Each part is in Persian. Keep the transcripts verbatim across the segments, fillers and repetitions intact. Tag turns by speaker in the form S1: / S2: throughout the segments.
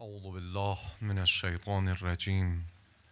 S1: اعوذ بالله من الشیطان الرجیم.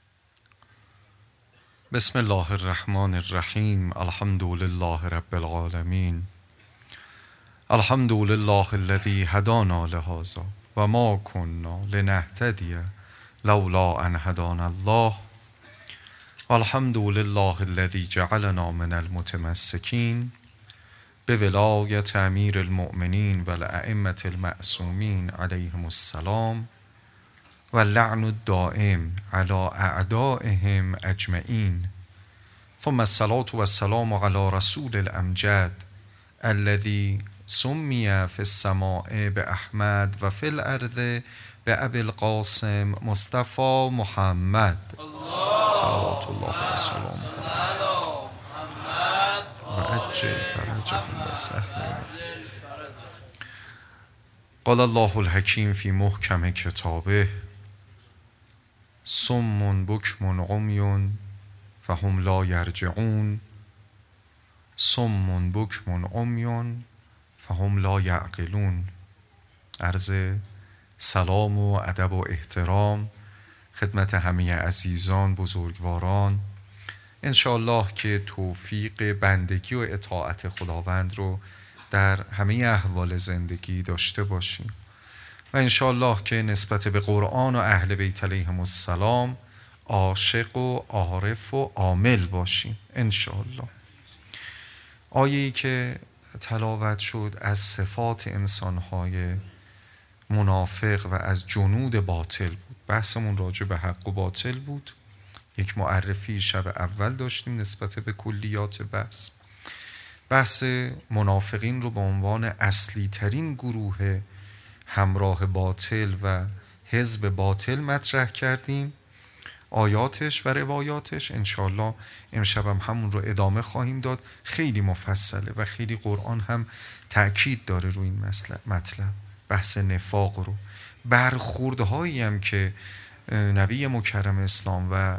S1: بسم الله الرحمن الرحیم. الحمد لله رب العالمین. الحمد لله الذي هدانا لهذا و ما كنا لنهتدی لولا ان هدانا الله. والحمد لله الذي جعلنا من المتمسكين بولایت امیر المؤمنین و الائمة المعصومین علیهم السلام و اللعن الدائم على اعدائهم اجمعین. ثم الصلاة والسلام على رسول الامجد الذي سمي في السماء بأحمد و في الارض بأبي القاسم مصطفى محمد صلوات الله وسلامه و عجل فرجه و سهل. قال الله الحکیم فی محکم کتابه صم بکم عمی فهم لا یرجعون صم بکم عمی فهم لا یعقلون. عرض سلام و ادب و احترام خدمت همه عزیزان بزرگواران. انشاءالله که توفیق بندگی و اطاعت خداوند رو در همه احوال زندگی داشته باشیم و انشاءالله که نسبت به قرآن و اهل بیت علیهم السلام عاشق و عارف و عامل باشیم انشاءالله. آیه‌ای که تلاوت شد از صفات انسان‌های منافق و از جنود باطل بود. بحثمون راجع به حق و باطل بود. یک معرفی شب اول داشتیم نسبت به کلیات بحث. بحث منافقین رو به عنوان اصلی ترین گروه همراه باطل و حزب باطل مطرح کردیم، آیاتش و روایاتش. انشاءالله امشب هم همون رو ادامه خواهیم داد. خیلی مفصله و خیلی قرآن هم تأکید داره روی این مطلب. بحث نفاق رو، برخوردهایی هم که نبی مکرم اسلام و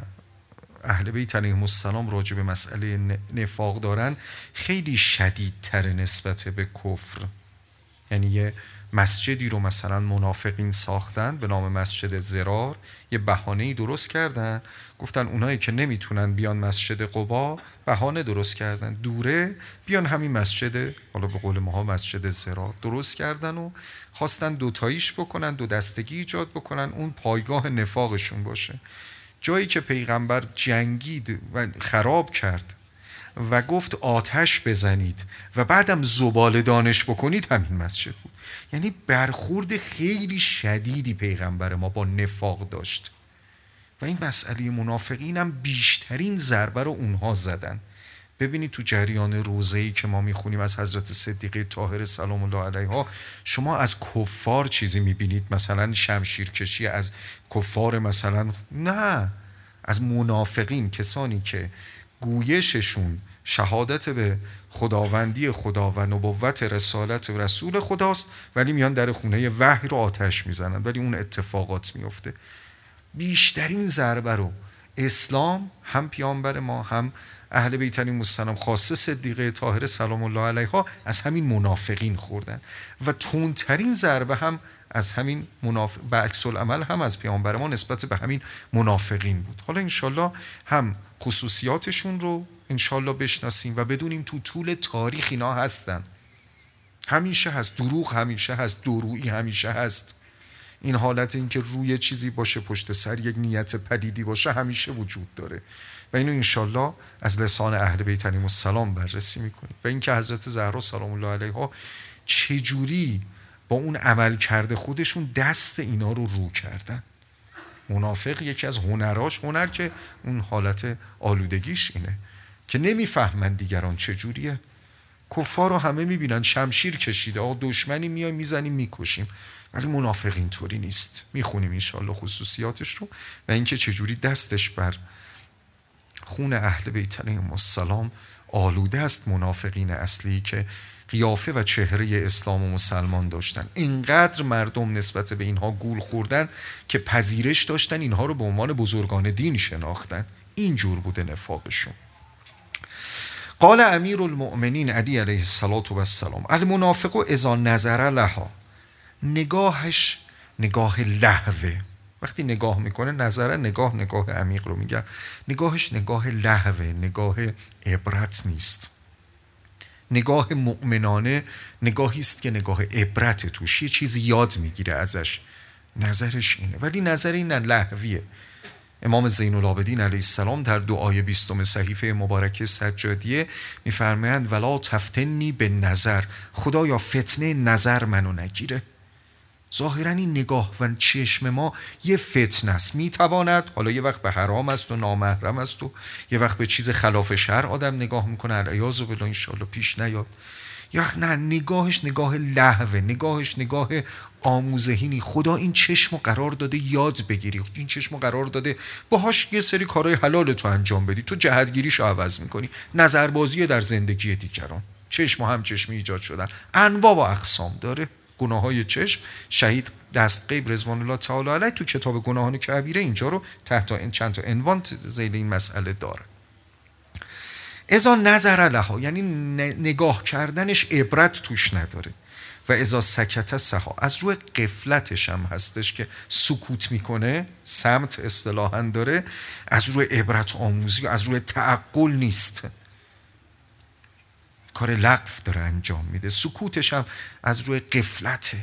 S1: اهل بیت علیهم السلام راجع به مسئله نفاق دارن خیلی شدیدتر نسبت به کفر. یعنی یه مسجدی رو مثلا منافقین ساختن به نام مسجد زرار، یه بهانه‌ای درست کردن، گفتن اونایی که نمیتونن بیان مسجد قبا بهانه درست کردن دوره بیان همین مسجد، حالا به قول ماها مسجد زرار درست کردن و خواستن دوتاییش بکنن، دو دستگی ایجاد بکنن، اون پایگاه نفاقشون باشه. جایی که پیغمبر جنگید و خراب کرد و گفت آتش بزنید و بعدم زباله دانش بکنید همین مسجد بود. یعنی برخورد خیلی شدیدی پیغمبر ما با نفاق داشت و این مسئله منافقین هم بیشترین ضربه رو اونها زدن. ببینید تو جریان روزه‌ای که ما میخونیم از حضرت صدیقه طاهره سلام الله علیها، شما از کفار چیزی میبینید مثلا شمشیرکشی از کفار مثلا؟ نه، از منافقین، کسانی که گویششون شهادت به خداوندی خدا و نبوت رسالت و رسول خداست ولی میان در خونه وحی رو آتش میزنن ولی اون اتفاقات میفته. بیشترین ضربه رو اسلام، هم پیامبر ما، هم اهل بیت علیهم السلام، خاصه صدیقه طاهره سلام الله علیها، از همین منافقین خوردن و تندترین ضربه هم از همین منافق، به عکس العمل هم از پیامبر ما نسبت به همین منافقین بود. حالا انشالله هم خصوصیاتشون رو انشالله بشناسیم و بدونیم تو طول تاریخ اینا هستن، همیشه هست. دروغ همیشه هست، دورویی همیشه هست. این حالت این که روی چیزی باشه پشت سر یک نیت پلیدی باشه همیشه وجود داره و اینو انشالله از لسان اهل بیت علیهم السلام بررسی میکنیم و اینکه حضرت زهرا سلام الله علیها چجوری با اون عمل کرده خودشون دست اینا رو رو کردن. منافق یکی از هنراش، هنر که اون حالت آلودگیش اینه که نمیفهمن دیگران چجوریه. کفار رو همه میبینن شمشیر کشیده، آقا دشمنی میای میزنیم میکشیم، ولی منافق اینطوری نیست. میخونیم انشالله خصوصیاتش رو و اینکه چجوری دستش بر خون اهل بیت علیهم السلام آلوده است. منافقین اصلی که قیافه و چهره اسلام و مسلمان داشتن، اینقدر مردم نسبت به اینها گول خوردن که پذیرش داشتن اینها رو به عنوان بزرگان دین شناختن. اینجور بوده نفاقشون. قال امیر المؤمنین علی علیه السلام المنافق اذا نظر لها، نگاهش نگاه لهوه. وقتی نگاه میکنه نظر نگاه نگاه عمیق رو میگم، نگاهش نگاه لهوه، نگاه عبرت نیست. نگاه مؤمنانه نگاهی است که نگاه عبرت توش، یه چیزی یاد میگیره ازش، نظرش اینه. ولی نظر این لهویه. امام زین العابدین علیه السلام در دعای بیستم صحیفه مبارکه سجادیه میفرمایند ولا تفتنی به نظر، خدایا فتنه نظر منو نگیره. ظاهرا این نگاه و چشم ما یه فتنه است، میتواند حالا یه وقت به حرام است و نامحرم است و یه وقت به چیز خلاف شرع آدم نگاه میکنه، العیاذ بالله انشاءالله پیش نیاد. یا نه، نگاهش نگاه لهوه، نگاهش نگاه آموزهینی. خدا این چشمو قرار داده یاد بگیری، این چشمو قرار داده باهاش یه سری کارهای حلال تو انجام بدی، تو جهتگیریشو عوض میکنی. نظربازی در زندگی دیگران. چشم هم چشمی ایجاد شدن انواع و اقسام داره. گناههای چشم، شهید دستغیب رضوان الله تعالی علیه تو کتاب گناهان کبیره اینجا رو تحت این چند تا عنوان ذیل این مسئله داره. اذا نظر لها یعنی نگاه کردنش عبرت توش نداره. و اذا سکت سها، از روی غفلتش هم هستش که سکوت میکنه، سمت اصطلاحاً داره، از روی عبرت آموزی، از روی تعقل نیست، کار لغو داره انجام میده. سکوتش هم از روی غفلته.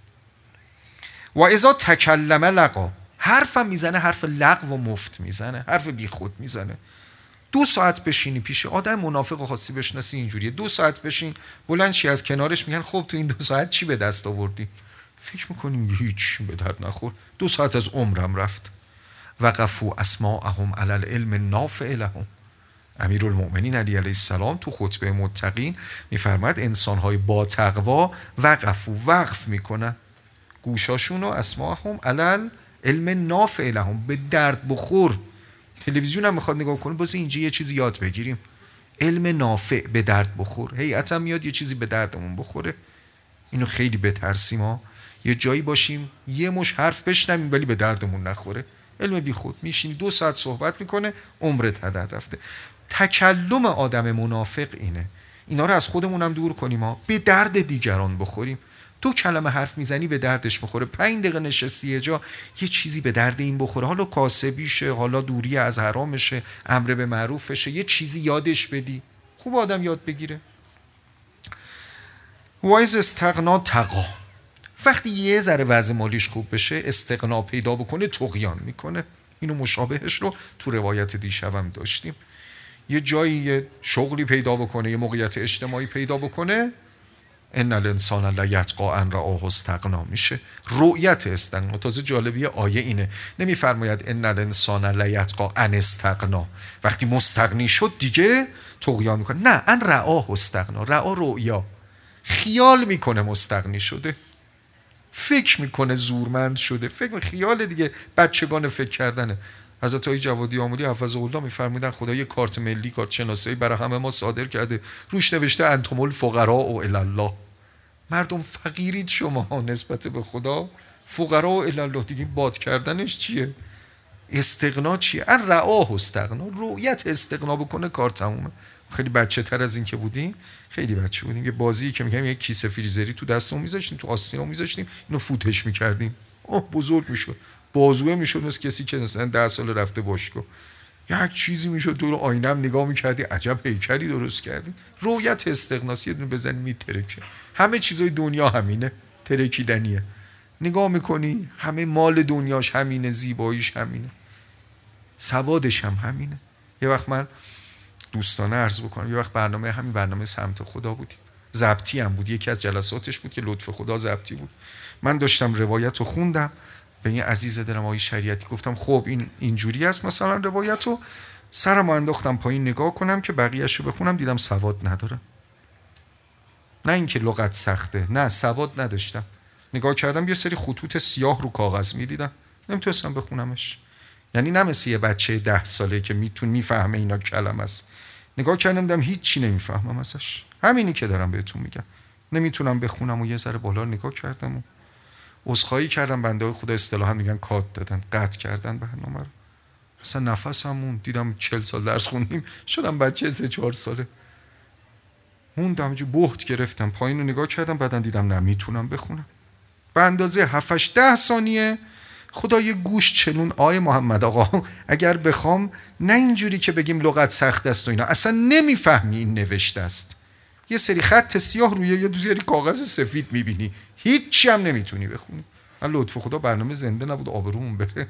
S1: و اذا تکلم لقا، حرفم میزنه، حرف لغو و مفت میزنه، حرف بی خود میزنه. دو ساعت بشینی پیش آدم منافق و خاصی بشناسی اینجوریه، دو ساعت بشین بلند شی از کنارش، میگن خب تو این دو ساعت چی به دست آوردی؟ فکر میکنیم هیچ به درد نخور، دو ساعت از عمرم رفت. وقفوا اسماءهم علی العلم النافع لهم. امیرالمؤمنین علی علیه السلام تو خطبه متقین میفرماد انسان‌های با تقوا وقفوا، وقف میکنن گوشاشون و اسماءهم علی العلم نافع لهم، به درد بخور. تلویزیون هم میخواد نگاه کنه، باز اینجا یه چیزی یاد بگیریم، علم نافع، به درد بخور. هیئت هم میاد یه چیزی به دردمون بخوره. اینو خیلی بترسیم ها، یه جایی باشیم یه مش حرف بشنویم ولی به دردمون نخوره. علم بی خود، میشینی دو ساعت صحبت میکنه، عمرت هدر رفته. تکلم آدم منافق اینه. اینا رو از خودمون هم دور کنیم ها، به درد دیگران بخوریم. دو کلمه حرف میزنی به دردش بخوره، پنج دقیقه نشستی یه جا یه چیزی به درد این بخوره، حالا کاسبیشه، حالا دوری از حرامشه، امر به معروفشه، یه چیزی یادش بدی. خوب آدم یاد بگیره. وایز استغنا تقا، وقتی یه ذره وضع مالیش خوب بشه استغنا پیدا بکنه طغیان میکنه. اینو مشابهش رو تو روایت دیشبم داشتیم. یه جایی یه شغلی پیدا بکنه، یه موقعیت اجتماعی پیدا بکنه، ان الانسان لیطغی ان رآه استغنا میشه. رؤیت استغنا. تازه جالبیه آیه اینه، نمیفرماید ان الانسان لیطغی ان استغنا، وقتی مستغنی شد دیگه طغیان میکنه، نه، ان رآه استغنا. رآ رؤیا، خیال میکنه مستغنی شده، فکر میکنه زورمند شده، فکر خیال دیگه، بچگان فکر کردنه. حضرت آقای جوادی آملی حفظه الله میفرمودن خدا یه کارت ملی، کارت شناسایی برای همه ما صادر کرده، روش نوشته انتم الفقراء الی الله. مردم فقیرید شما نسبت به خدا، فقراء الی الله. دیگه باد کردنش چیه؟ استغنا چیه؟ ان رآه استغنا، رؤیت استغنا بکنه کار تمومه. خیلی بچه تر از این که بودیم، خیلی بچه بودیم، یه بازی که میگم، یه کیسه فریزری تو دستمون میذاشتیم، تو آستینمون میذاشتیم، اینو فوتش میکردیم، اوه بزرگ میشد، بازوه میشد مثل کسی که مثلا ده سال رفته باشگاه، یک چیزی میشد، تو رو آینه نگاه میکردی، عجب هیکلی درست کردی. رؤیت استغناسی، یه دونه بزنی میترکه. همه چیزای دنیا همینه، ترکیدنیه. نگاه میکنی همه مال دنیاش همینه، زیباییش همینه، سوادش هم همینه. یه وقت من دوستانه عرض بکنم، یه وقت برنامه همین برنامه سمت خدا بودیم، ضبطی هم بود، یکی از جلساتش بود که لطف خدا ضبطی بود. من داشتم روایت رو خوندم، به این عزیز دلم آقای شریعتی گفتم خب این اینجوری است مثلا روایت رو، سرمو انداختم پایین نگاه کنم که بقیه‌اش رو بخونم، دیدم سواد ندارم. نه اینکه لغت سخته، نه، سواد نداشتم. نگاه کردم یه سری خطوط سیاه رو کاغذ می‌دیدم، نمیتونستم بخونمش. یعنی نه مثل یه بچه ده ساله که میتون میفهمه اینا کلمه است. نگاه کردم دیدم هیچی نمیفهمم ازش. همینی که دارم بهتون میگم، نمیتونم بخونم. و یه ذره بالا نگاه کردم و عذرخواهی کردم، بنده های خدا اصطلاحا میگن کات دادن، قطع کردن برنامه رو. اصلا نفسم موند، دیدم چهل سال درس خوندیم شدم بچه سه چهار ساله. موندم جو، بهت گرفتم، پایین رو نگاه کردم، بعدن دیدم نمیتونم بخونم. به اندازه هفت ده ثانیه خدای گوش چنون. آی محمد آقا اگر بخوام نه اینجوری که بگیم لغت سخت است و اینا، اصلا نمیفهمی این نوشته است. یه سری خط سیاه روی یه دوزیری کاغذ سفید میبینی، هیچی هم نمیتونی بخونی. من لطف خدا برنامه زنده نبود آبرومون بره.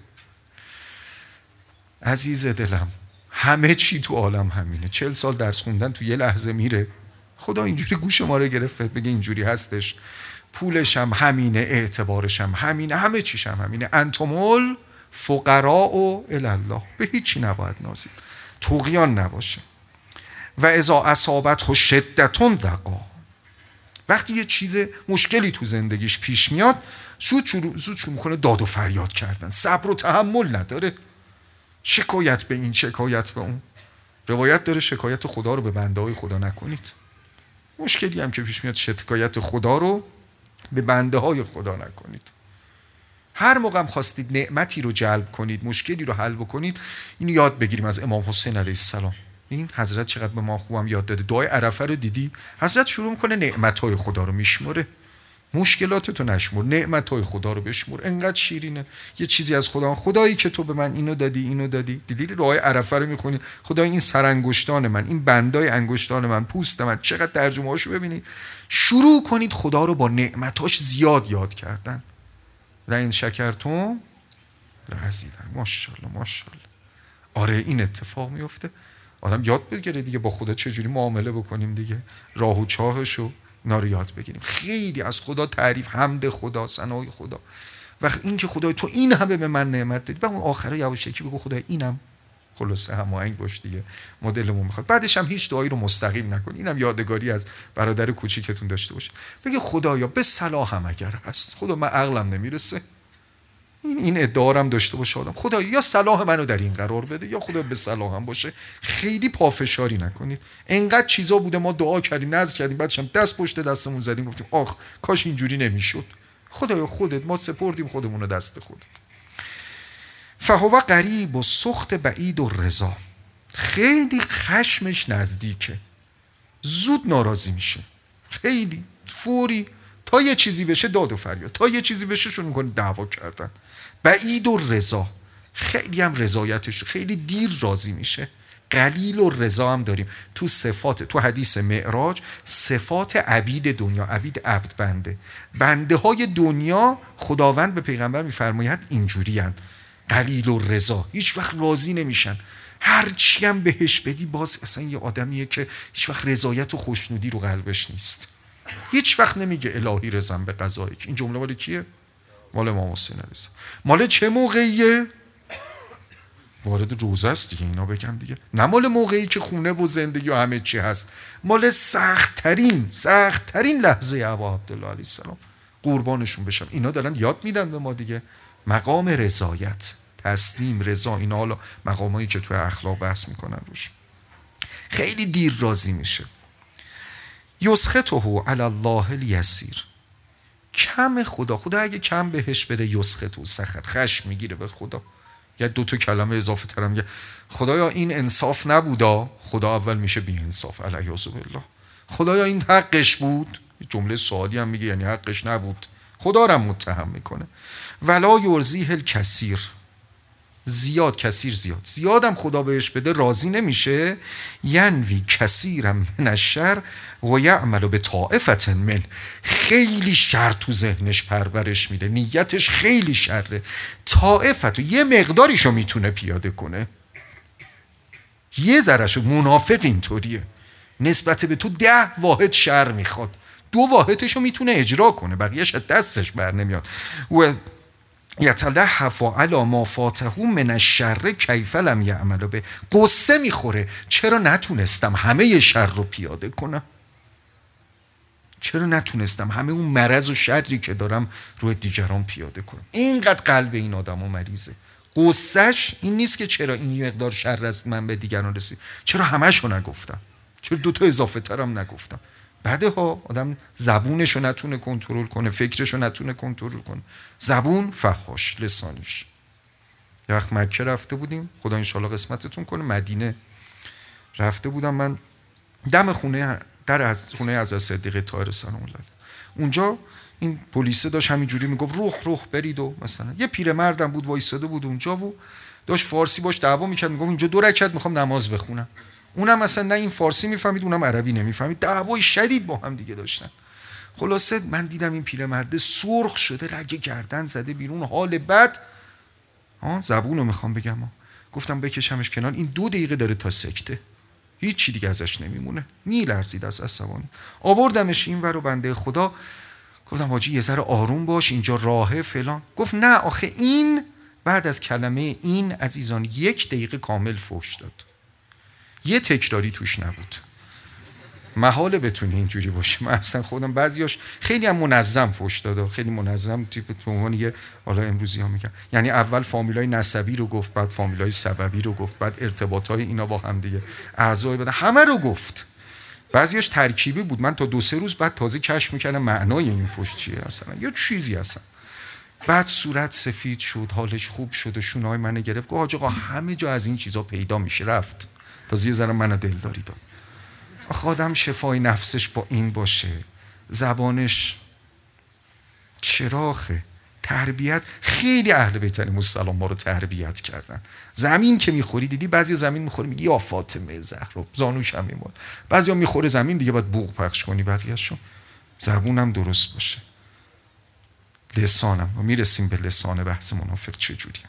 S1: عزیز دلم همه چی تو عالم همینه. چهل سال درس خوندن تو یه لحظه میره. خدا اینجوری گوش ما رو گرفت بگه اینجوری هستش. پولش هم همینه، اعتبارش هم همینه، همه چیش هم همینه. انتمول فقراء و الله، به هیچی نباید نازید، طغیان نباشه. و اذا اصابته شدتون ذقا، وقتی یه چیز مشکلی تو زندگیش پیش میاد زود شروع زود شروع میکنه داد و فریاد کردن، صبر و تحمل نداره، شکایت به این شکایت به اون. روایت داره شکایت خدا رو به بنده های خدا نکنید. مشکلی هم که پیش میاد شکایت خدا رو به بنده های خدا نکنید. هر موقع هم خواستید نعمتی رو جلب کنید، مشکلی رو حل بکنید، اینو یاد بگیریم از امام حسین علیه السلام. این حضرت چقدر به ما خوبم یاد داده. دعای عرفه رو دیدی؟ حضرت شروع میکنه نعمتهای خدا رو میشمره. مشکلاتتو نشمر، نعمتهای خدا رو بشمر. انقدر شیرینه. یه چیزی از خدا، خدایی که تو به من اینو دادی اینو دادی. دیدی دعای عرفه رو میخونی، خدای این سرانگشتان من، این بندای انگشتان من، پوست من، چقدر ترجمه‌هاشو ببینید. شروع کنید خدا رو با نعمتاش زیاد یاد کردن. لئن شکرتم لأزیدن. ماشاءالله ماشاءالله. آره این اتفاق میفته. آدم یاد بگیره دیگه با خدا چجوری معامله بکنیم دیگه، راه و چاهشو اینا رو یاد بگیریم. خیلی از خدا تعریف، حمد خدا، ثنای خدا. و این که خدای تو این همه به من نعمت دادی، و اون آخره یواشکی بگو خدای اینم خلاصه هماهنگ باش دیگه، مدلمون میخواد. بعدش هم هیچ دعایی رو مستقیم نکن. اینم یادگاری از برادر کوچیکتون داشته باشه. بگه خدایا به صلاحم اگر هست، خدا من عقلم نمیرسه، این این ادعا هم داشته باشه آدم، خدا یا صلاح منو در این قرار بده یا خدا به صلاحم باشه. خیلی پافشاری نکنید. انقدر چیزا بوده ما دعا کردیم، نذر کردیم، بعدش هم دست پشت دستمون زدیم گفتیم آخ کاش اینجوری نمیشد. خدایا خودت، ما سپردیم خودمون رو دست خود. فهو قریب و سخط بعید و رضا، خیلی خشمش نزدیکه، زود ناراضی میشه، خیلی فوری، تا یه چیزی بشه داد و فریاد، تا یه چیزی بشه شروع میکنه دعوا کردن. بعید و رضا، خیلی هم رضایتش خیلی دیر راضی میشه. قلیل و رضا هم داریم تو صفات، تو حدیث معراج صفات عبید دنیا. عبید عبد بنده، بنده های دنیا خداوند به پیغمبر میفرماید اینجوری هن. قلیل و رضا، هیچ وقت راضی نمیشن، هر چی هم بهش بدی باز اصلا یه آدمیه که هیچ وقت رضایت و خوشنودی رو قلبش نیست. هیچ وقت نمیگه الهی رضام به قضایی. این جمله مال کیه؟ مال امام حسین علیه السلام. مال چه موقعیه؟ وارد روزه است دیگه، اینا بگم دیگه. نه مال موقعی که خونه و زندگی و همه چی هست، مال سخت ترین سخت ترین لحظه ابا عبدالله علیه السلام. قربانشون بشم. اینا دارن یاد میدن به ما دیگه. مقام رضایت، تسلیم، رضا، اینا حالا مقامایی که توی اخلاق بحث میکنن روش. خیلی دیر راضی میشه. یسخطه علی الله الیسیر، کم خدا، خدا اگه کم بهش بده یسخطه، سخط، خشم میگیره به خدا. یا دو تا کلمه اضافه تر میگه خدایا این انصاف نبودا، خدا اول میشه بی انصاف علیه بالله. خدایا این حقش بود، جمله سوالی هم میگه یعنی حقش نبود، خدا رو متهم میکنه. ولا یرضیه الکثیر، زیاد، کثیر زیاد، زیادم خدا بهش بده راضی نمیشه. ینوی کثیرم من الشر و یعمل به طائفة من، خیلی شر تو ذهنش پرورش میده، نیتش خیلی شره. طائفت یه مقداریشو میتونه پیاده کنه، یه ذرهشو. منافق اینطوریه، نسبت به تو ده واحد شر میخواد، دو واحدشو میتونه اجرا کنه، بقیهش دستش بر نمیاد. و یتلهف علی ما فاته من الشر کیف لم یعمل به، قصه میخوره چرا نتونستم همه شر رو پیاده کنم، چرا نتونستم همه اون مرض و شری که دارم روی دیگران پیاده کنم. اینقدر قلب این آدمو مریضه. قصهش این نیست که چرا این مقدار شر از من به دیگران رسید، چرا همه‌شو نگفتم، چرا دوتا اضافه ترم نگفتم. بعده ها آدم زبونشو نتونه کنترل کنه، فکرشو نتونه کنترل کنه. زبون فحاش، لسانش. یه وقت مکه رفته بودیم، خدا انشالله قسمتتون کنه، مدینه رفته بودم من، دم خونه در از خونه از صدیقه طاهر سلام الله، اونجا این پلیسه داشت همینجوری میگفت روح روح برید و مثلا یه پیرمردم بود وایساده بود اونجا و داشت فارسی باش دعوا میکرد، میگفت اینجا دو رکعت میخوام نماز بخونم. اونم مثلا نه این فارسی میفهمید اونم عربی نمیفهمید، دعوای شدید با هم دیگه داشتن. خلاصه من دیدم این پیرمرد سرخ شده، رگ گردن زده بیرون، حال بد. ها زبونو میخوام بگم، گفتم بکشمش کنار، این دو دقیقه داره تا سکته، هیچ چی دیگه ازش نمیمونه، میلرزید از عصبانی. آوردمش اینور و بنده خدا گفتم حاجی یه ذره آروم باش، اینجا راهه فلان. گفت نه آخه این بعد از کلمه این عزیزان یک دقیقه کامل فحش داد، یه تکراری توش نبود. محاله بتونه اینجوری باشه. من اصلا خودم بعضیاش خیلی هم منظم فحش داده، خیلی منظم، تیپ به عنوان یه حالا امروزی ها میگن، یعنی اول فامیلای نسبی رو گفت، بعد فامیلای سببی رو گفت، بعد ارتباطای اینا با هم دیگه، اعضای بدن همه رو گفت. بعضیاش ترکیبی بود، من تا دو سه روز بعد تازه کشف میکردم معنای این فحش چیه، مثلا یه چیزی هستن. بعد صورت سفید شد، حالش خوب شد و شونه‌های منو گرفت، گفت حاج آقا همه جا از این چیزا پیدا میشه، رفت. تازه یه ذره منو دلداری داد. آخه آدم شفای نفسش با این باشه، زبانش چراغه. تربیت خیلی اهل بیت علیهم السلام ما رو تربیت کردن. زمین که میخوری دیدی بعضی زمین میخوری میگی یا فاطمه زهرا، زانوش هم میمونه. بعضیا میخوره زمین دیگه باید بوق پخش کنی بقیه‌شو. زبونم درست باشه، لسانم. و میرسیم به لسان بحث منافق چجوری.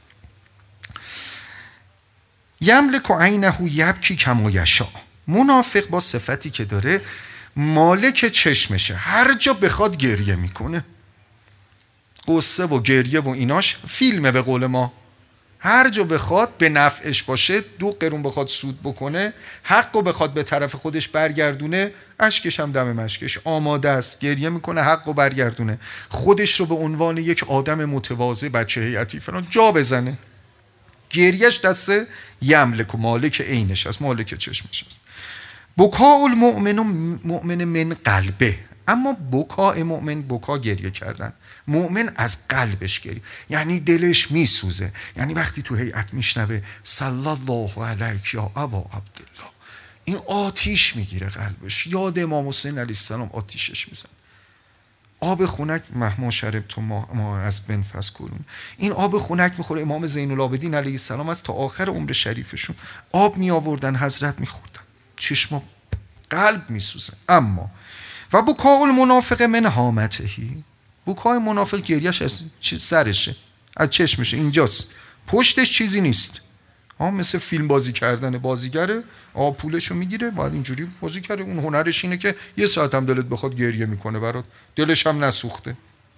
S1: یملک عینه یبکی کما یشاء. منافق با صفتی که داره مالک چشمشه، هر جا بخواد گریه میکنه. قصه و گریه و ایناش فیلمه به قول ما، هر جا بخواد به نفعش باشه، دو قرون بخواد سود بکنه، حقو بخواد به طرف خودش برگردونه، اشکش هم دم مشکش آماده است، گریه میکنه حقو برگردونه، خودش رو به عنوان یک آدم متواضع بچه هیئتی فلان جا بزنه. گریهش دست یملک و مالک عینش است، مالک چشمش است. بکاء المؤمن مؤمن من قلبه، اما بکاء مؤمن، بکا گریه کردن، مؤمن از قلبش گریه، یعنی دلش میسوزه. یعنی وقتی تو هیئت میشنوه صلی الله علیک یا ابا عبدالله، این آتیش میگیره قلبش، یاد امام حسین علیه السلام آتیشش میزنه. آب خنک مهما شربتم ما از بن فسکرون، این آب خنک میخوره. امام زین العابدین علیه السلام از تا آخر عمر شریفشون آب می آوردن حضرت میخوردن، چشم قلب میسوزه. اما و بکاء المنافق من هامتهی، بکای منافق گریهش از سرشه، از چشمشه، اینجاست، پشتش چیزی نیست. ها مثل فیلم بازی کردن، بازیگره آب پولشو میگیره باید اینجوری بازی کرده، اون هنرش اینه که یه ساعت هم دلت بخواد گریه میکنه برات، دلش هم نسوخته.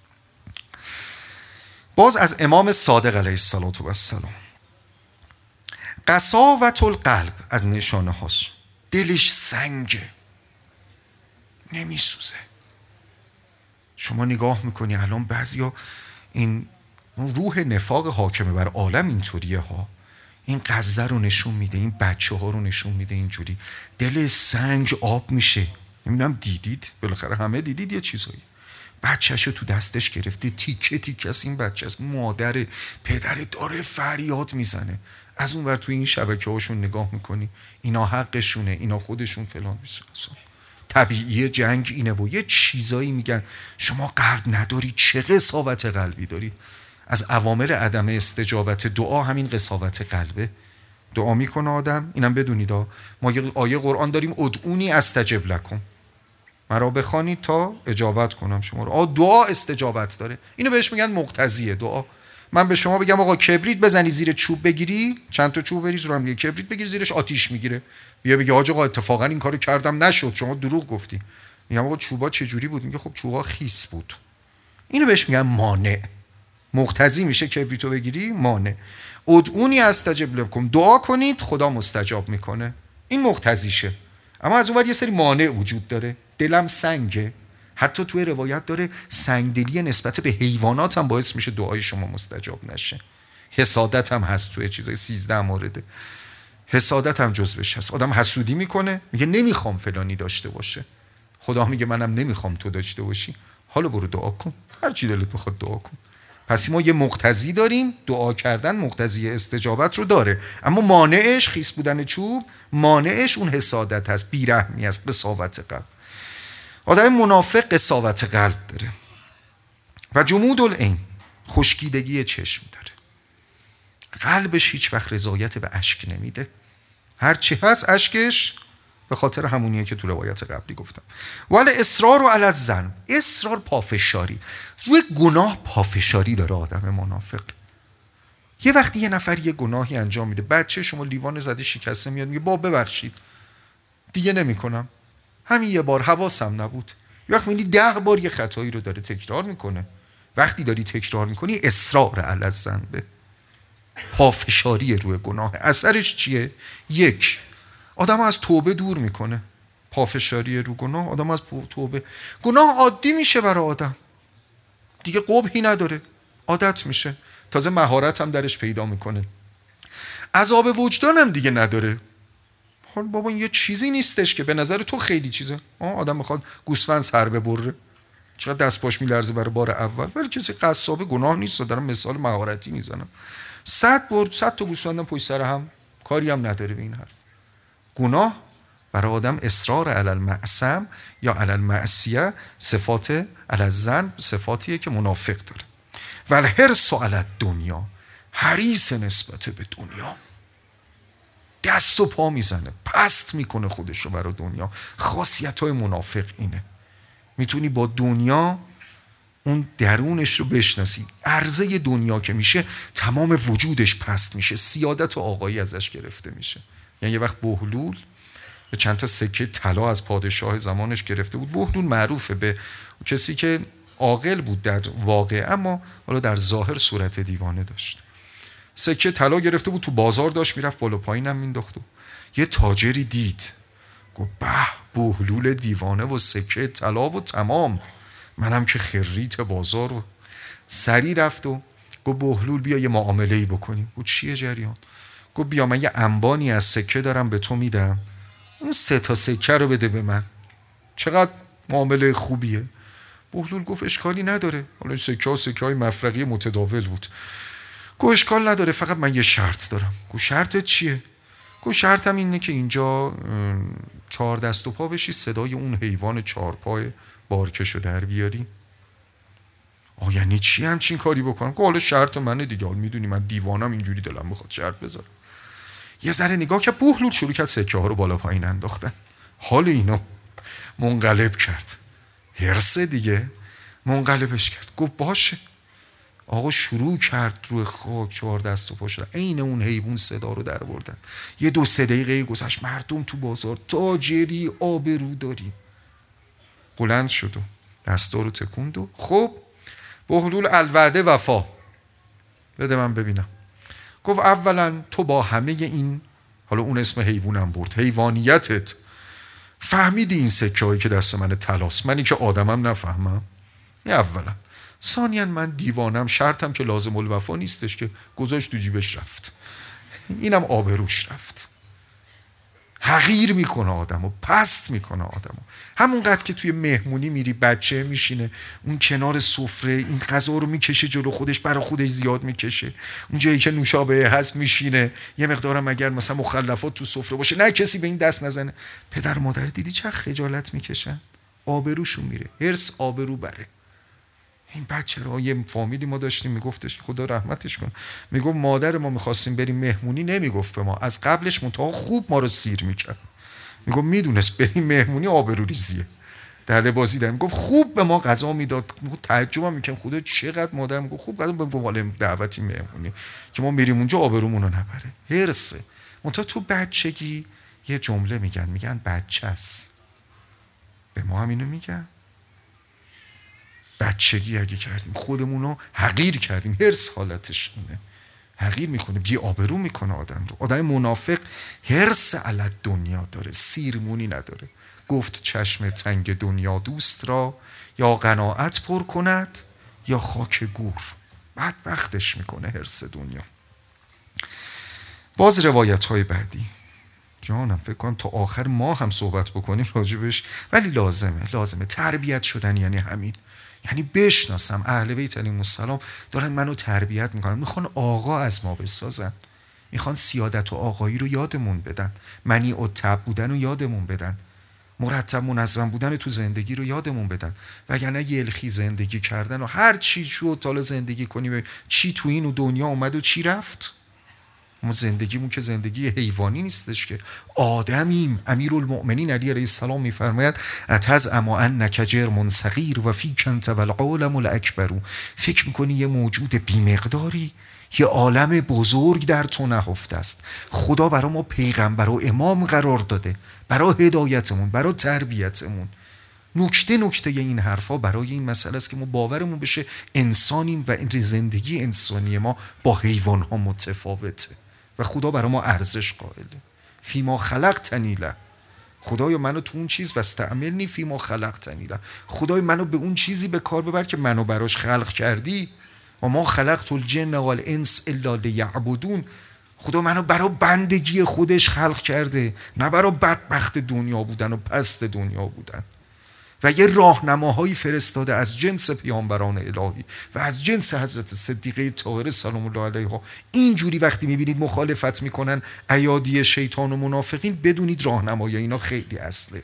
S1: باز از امام صادق علیه السلام، قساوت القلب از نشانه هاست، دلش سنگه، نمیسوزه. شما نگاه میکنی الان بعضیا این روح نفاق حاکمه بر عالم اینطوریه ها، این غزه رو نشون میده، این بچه ها رو نشون میده، اینجوری دل سنگ آب میشه. نمیدونم دیدید، بالاخره همه دیدید یه چیزایی، بچه‌شو تو دستش گرفته، تیکه تیکه از این بچه است، مادر پدر داره فریاد میزنه، از اون ور تو این شبکه هاشون نگاه میکنی اینا حقشونه، اینا خودشون فلان میسن. طبیعیه جنگ اینه و یه چیزایی میگن. شما قلب نداری، چه قساوت قلبی دارید. از عوامل عدم استجابت دعا همین قساوت قلبه. دعا میکنه آدم، اینم بدونید ما یه آیه قرآن داریم ادعونی استجب لکم، مرا بخوانید تا اجابت کنم شما رو. آ دعا استجابت داره، اینو بهش میگن مقتضیه دعا. من به شما بگم آقا کبریت بزنی زیر چوب بگیری، چند تا چوب بریز رو هم یه کبریت بگیری زیرش آتیش میگیره، بیا بگی حاج آقا اتفاقا این کارو کردم نشد، شما دروغ گفتی. میگم آقا چوبا چه جوری بود؟ میگه خب چوبا خیس بود. اینو بهش میگن مانع. مقتضی میشه کبریتو بگیری، مانع. ادعونی استجب لکم، دعا کنید خدا مستجاب میکنه، این مقتضیشه. اما از اون ور یه سری مانع وجود داره، دلم سنگه. حتی توی روایت داره سنگدلی نسبت به حیوانات هم باعث میشه دعای شما مستجاب نشه. حسادت هم هست توی چیزای سیزده مورده، حسادت هم جزوش هست. آدم حسودی میکنه، میگه نمیخوام فلانی داشته باشه، خدا میگه منم نمیخوام تو داشته باشی، حالا برو دعا کن، هر چی دلت بخواد دعا کن. پس ما یه مقتضی داریم، دعا کردن مقتضی استجابت رو داره، اما مانعش خیس بودن چوب، مانعش اون حسادت هست، بیرحمی است، قساوت قلب. آدم منافق قساوت قلب داره. و جمود العین، خشکیدگی چشم داره. قلبش هیچ وقت رضایت به اشک نمیده، هر چی هست اشکش به خاطر همونیه که تو روایت قبلی گفتم. ولی اصرار و علی الذنب، اصرار پافشاری روی گناه، پافشاری داره آدم منافق. یه وقتی یه نفر یه گناهی انجام میده، بچه شما لیوان زده شکسته، میاد میگه با ببخشید دیگه نمیکنم، همین یه بار حواسم نبود. یه وقت میبینی ده بار یه خطایی رو داره تکرار میکنه. وقتی داری تکرار میکنی اصرار علی الذنب، پافشاری روی گناه. اثرش چیه؟ یک، آدم از توبه دور میکنه. پافشاری رو گناه آدم از توبه، گناه عادی میشه برای آدم دیگه، قبحی نداره، عادت میشه، تازه مهارت هم درش پیدا میکنه، عذاب وجدان هم دیگه نداره. حال بابا این یه چیزی نیستش که به نظر تو خیلی چیزه. آدم میخواد گوسفند سر ببره، چقدر دست پاش میلرزه برای بار اول، ولی کسی قصاب گناه نیست. دارم مثال مهارتی میزنم. صد بار صد تا گوسفندم پشت سر هم، کاری هم نداره به این حرف. گناه برای آدم اصرار علی المعصم یا علی المعصیه، صفات علی الذنب، صفاتیه که منافق داره. ولی حرص علی الدنیا، حریص نسبت به دنیا، دست و پا میزنه، پست میکنه خودشو برای دنیا. خاصیت های منافق اینه. میتونی با دنیا اون درونش رو بشناسی. عرضه دنیا که میشه تمام وجودش پست میشه، سیادت و آقایی ازش گرفته میشه. یعنی یه وقت بهلول به چند تا سکه طلا از پادشاه زمانش گرفته بود. بهلول معروفه به کسی که عاقل بود در واقع، اما حالا در ظاهر صورت دیوانه داشت. سکه طلا گرفته بود، تو بازار داشت میرفت بالا پایینم مینداخت. یه تاجری دید، گفت به، بهلول دیوانه و سکه طلا و تمام، منم که خریت بازار. و سری رفت و گفت بهلول بیا یه معامله‌ای بکنیم. گفت چیه جریان؟ گفت بیا من یه انبانی از سکه دارم به تو میدم، اون سه تا سکه رو بده به من. چقدر معامله خوبیه. بهلول گفت اشکالی نداره. حالا سکه ها سکه های مفرقی متداول بود. گفت اشکال نداره، فقط من یه شرط دارم. گفت شرطت چیه؟ گفت شرطم اینه که اینجا چهار دست و پا بشی، صدای اون حیوان چهار پای بارکشو در بیاری. آ یعنی چی همچین کاری بکنم؟ گفت حالا شرط منه دیگه، حالا میدونی من دیوانم، اینجوری دلم میخواد شرط بذارم. یه ذره نگاه که بهلول شروع کرد سکه ها رو بالا پایین انداختن. حال اینو منقلب کرد، حرص دیگه منقلبش کرد. گفت باشه. آقا شروع کرد روی خاک چهار دست و پا شدن، عین اون حیوان صدا رو در بردن. یه دو سه دقیقه گذشت، مردم تو بازار تاجری آبرو داری. بلند شد و دستا رو تکوند و خب بهلول الوعده وفا، بده من ببینم. گفت اولا تو با همه این، حالا اون اسم حیوانم برد، حیوانیتت فهمیدی این سکه هایی که دست من طلاست، منی که آدمم نفهمم؟ این اولا. ثانیاً من دیوانم، شرطم که لازم الوفا نیستش که، گذاشت تو جیبش رفت. اینم آبروش رفت. حقیر میکنه آدمو، پست میکنه آدمو. همونقدر که توی مهمونی میری بچه میشینه اون کنار سفره، این غذا رو میکشه جلو خودش، برای خودش زیاد میکشه. اون جایی که نوشابه هست میشینه، یه مقدارم اگر مثلا مخلفات تو سفره باشه نه کسی به این دست نزنه. پدر مادر دیدی چه خجالت میکشن؟ آبروشون میره، حرص آبرو بره. این بچه رو یه فامیلی ما داشتیم، میگفتش خدا رحمتش کن، میگفت مادر ما میخواستیم بریم مهمونی، نمیگفت به ما از قبلش، منتها خوب ما رو سیر میکرد. میگفت میدونست بریم مهمونی آبرو ریزیه، در لباسی دارم. میگفت خوب به ما غذا میداد. میگفت تعجبم میکنم خدا چقدر مادر، میگفت خوب غذا به مال دعوتی مهمونی که ما میریم اونجا آبرومون رو نبره. حرصه. منتها تو بچگی یه جمله میگن، میگن بچه است. به ما هم اینو میگن. بچگی اگه کردیم خودمون رو حقیر کردیم. حرص حالتش اینه، حقیر میکنه، بی آبرو میکنه آدم رو. آدم منافق حرص علی دنیا داره، سیرمونی نداره. گفت چشم تنگ دنیا دوست را، یا قناعت پر کند یا خاک گور. بعد وقتش میکنه حرص دنیا. باز روایت های بعدی جانم فکر کنم تا آخر ما هم صحبت بکنیم راجبش، ولی لازمه لازمه تربیت شدن یعنی همین. یعنی بشناسم اهل بیت علیهم السلام دارن منو تربیت میکنن، میخوان آقا از ما بسازن، میخوان سیادت و آقایی رو یادمون بدن، منی و تب بودن رو یادمون بدن. مرتب منظم بودن تو زندگی رو یادمون بدن، وگرنه یلخی زندگی کردن و هر چی شد حالا زندگی کنیم، چی تو این و دنیا اومد و چی رفت. ما زندگیمون که زندگی حیوانی نیستش که، آدمیم. امیرالمؤمنین علی علیه السلام میفرماید اتزعم انک جرم صغیر و فیک انت والعالم الاکبر. فکر میکنی یه موجود بیمقداری، یه عالم بزرگ در تو نهفته است. خدا برای ما پیغمبر و امام قرار داده، برای هدایتمون، برای تربیتمون. نکته نکته این حرفا برای این مسئله است که ما باورمون بشه انسانیم و این زندگی انسانی ما با حیوان ها متفاوته و خدا برای ما ارزش قائله. فیما خلقتنی له، خدایا منو تو اون چیز واستعملنی فیما خلقتنی له، خدای منو به اون چیزی به کار ببر که منو براش خلق کردی. و ما خلقت الجن والانس الا لیعبدون. خدا منو برای بندگی خودش خلق کرده، نه برای بدبخت دنیا بودن و پست دنیا بودن. و یه راهنماهایی فرستاده از جنس پیامبران الهی و از جنس حضرت صدیقه طاهره سلام الله علیها. اینجوری وقتی میبینید مخالفت میکنن ایادی شیطان و منافقین، بدونید راهنمایی اینا خیلی اصله.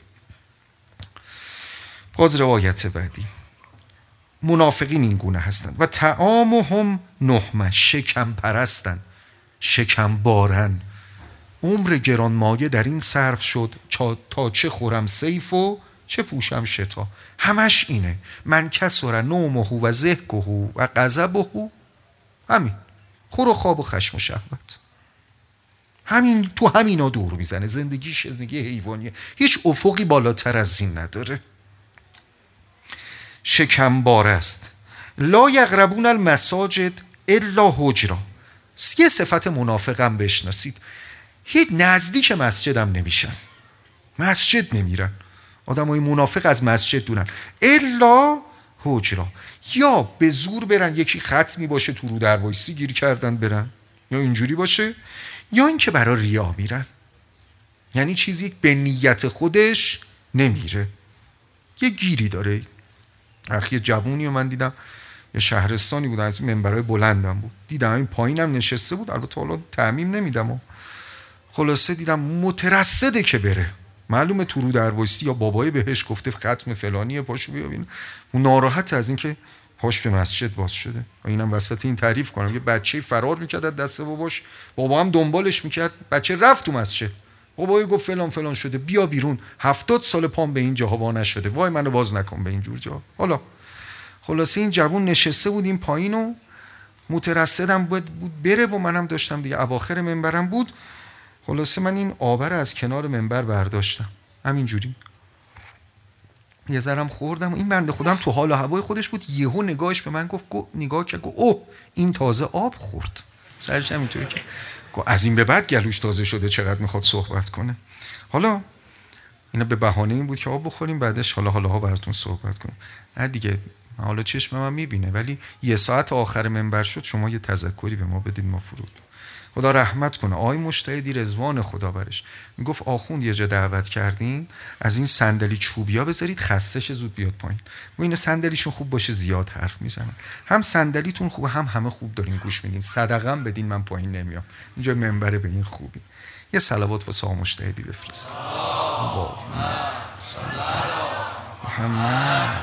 S1: باز روایت بعدی، منافقین این گونه هستند و طعامهم نهمه، شکم پرستن، شکم بارن. عمر گرانمایه در این صرف شد تا چه خورم سیف و چه پوشم شتا. همش اینه، من کسر نومه و ضحکه و غضبه، همین خور و خواب و خشم و شهوت، همین تو همینا دور میزنه. زندگیش زندگی حیوانیه، هیچ افقی بالاتر از این نداره. شکمبار است. لا یقربون المساجد الا حجرا. یه صفت منافقم بشناسید، هیچ نزدیک مسجد هم نمیشن، مسجد نمیرن. آدمای منافق از مسجد دونن. الا حجرا، یا به زور برن، یکی ختمی باشه تو رو در وایسی گیر کردن برن، یا اینجوری باشه، یا اینکه برای ریا میرن. یعنی چیزی به نیت خودش نمیره، یه گیری داره. اخی جوونی رو من دیدم، یه شهرستانی بود، از منبرهای بلندم بود، دیدم این پایینم نشسته بود، البته حالا تعمیم نمیدم و خلاصه دیدم مترصده که بره. معلومه تو رو در وایسی یا بابای بهش گفته ختم فلانیه پاشو بیا ببین. اون ناراحت از این که پاش به مسجد واس شده. و اینم وسط این تعریف کنم، یه بچه فرار میکرد از دست باباش، بابا هم دنبالش میکرد، بچه رفت تو مسجد، بابای گفت فلان فلان شده بیا بیرون. هفتاد سال پام به این جاها وا نشده، وای منو باز نکن به این جور جا. حالا خلاصه این جوون نشسته بود این پایینو، مترصدم بود بره و منم داشتم دیگه اواخر منبرم بود. خلاصه من این آبر از کنار منبر برداشتم همینجوری، یه ذرم خوردم. این بنده خودم تو حال و هوای خودش بود، یهو نگاهش به من گفت، نگاه کرد گفت اوه این تازه آب خورد. سرش همینطوری که از این به بعد گلوش تازه شده، چقدر میخواد صحبت کنه. حالا اینا به بهانه این بود که آب بخوریم، بعدش حالا حالا ها براتون صحبت کنیم. نه دیگه حالا چشم من میبینه، ولی یه ساعت آخر منبر شد، شما یه تذکری به ما بدید ما فرود. خدا رحمت کنه. آقای مجتهدی رضوان خدا برش میگفت آخوند یه جا دعوت کردین، از این صندلی چوبیا بذارید خستش زود بیاد پایین. و اینا صندلیشون خوب باشه زیاد حرف میزنن، هم صندلیتون خوبه هم همه خوب دارین گوش میدین، صدقه هم بدین من پایین نمیام، اینجا منبره به این خوبی. یه صلوات واسه آقا مجتهدی بفرست. محمد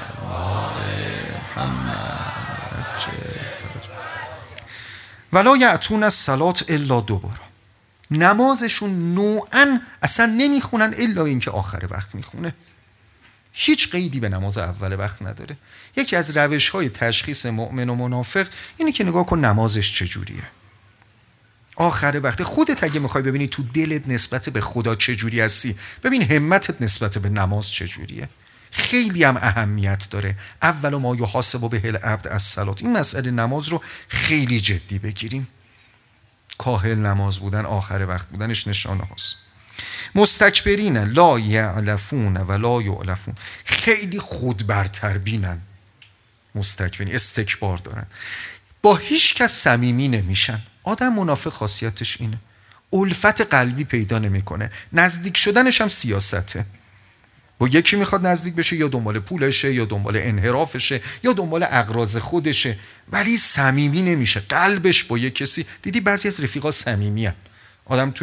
S1: ولا یأتون الصلاة الا دوباره. نمازشون نوعا اصلا نمیخونن الا اینکه آخر وقت میخونه، هیچ قیدی به نماز اول وقت نداره. یکی از روش های تشخیص مؤمن و منافق اینه که نگاه کن نمازش چجوریه آخر وقت. خودت اگه میخوای ببینی تو دلت نسبت به خدا چجوری هستی، ببین همتت نسبت به نماز چجوریه. خیلی هم اهمیت داره. اول ما یحاسب به العبد الصلاة، این مسئله نماز رو خیلی جدی بگیریم. کاهل نماز بودن، آخر وقت بودنش نشانه هاست. مستکبرین لا یعلفون و لا یعلفون، خیلی خود برتر بینن، مستکبرین استکبار دارن، با هیچ کس صمیمی نمیشن. آدم منافق خاصیتش اینه، الفت قلبی پیدا نمیکنه، نزدیک شدنش هم سیاسته. با یکی میخواد نزدیک بشه، یا دنبال پولشه، یا دنبال انحرافشه، یا دنبال اغراض خودشه، ولی صمیمی نمیشه. قلبش با یک کسی، دیدی بعضی از رفیقا صمیمی هستن، آدم توی